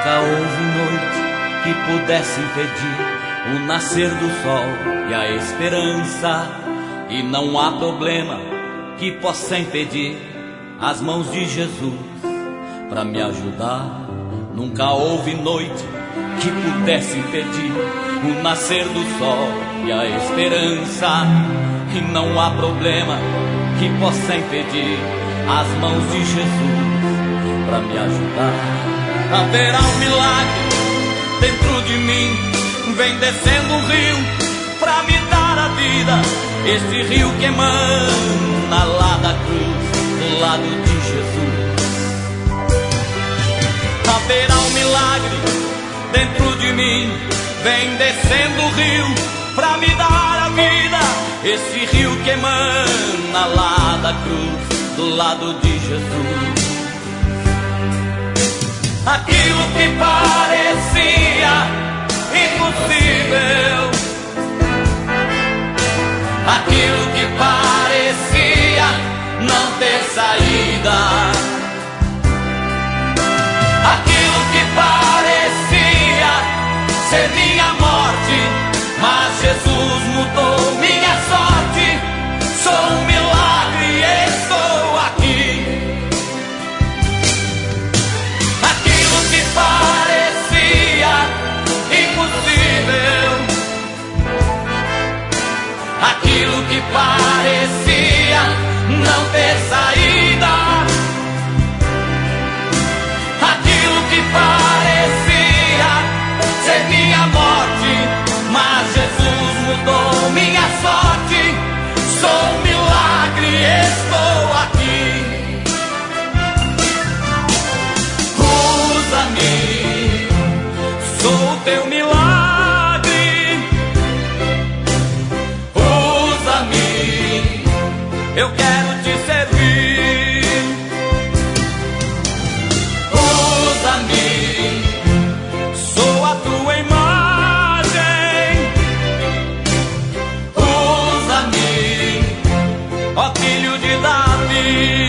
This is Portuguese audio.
Nunca houve noite que pudesse impedir o nascer do sol e a esperança. E não há problema que possa impedir as mãos de Jesus para me ajudar. Nunca houve noite que pudesse impedir o nascer do sol e a esperança. E não há problema que possa impedir as mãos de Jesus para me ajudar. Haverá um milagre dentro de mim, vem descendo um rio pra me dar a vida. Este rio que emana lá da cruz, do lado de Jesus. Haverá um milagre dentro de mim, vem descendo o rio pra me dar a vida. Este rio que emana lá da cruz, do lado de Jesus. Aquilo que parecia impossível, aquilo que parecia não ter saída, aquilo que parecia ser minha morte, mas Jesus mudou minha sorte. Sou um milagre e estou aqui. Aquilo que parecia impossível, aquilo que parecia não ter saída, aquilo que parecia ser minha morte, mas Jesus mudou minha sorte. Sou um milagre, estou aqui. Usa-me, sou o teu milagre. Usa-me, eu quero te servir. Usa-me, sou a tua imagem. Usa-me, ó filho de Davi.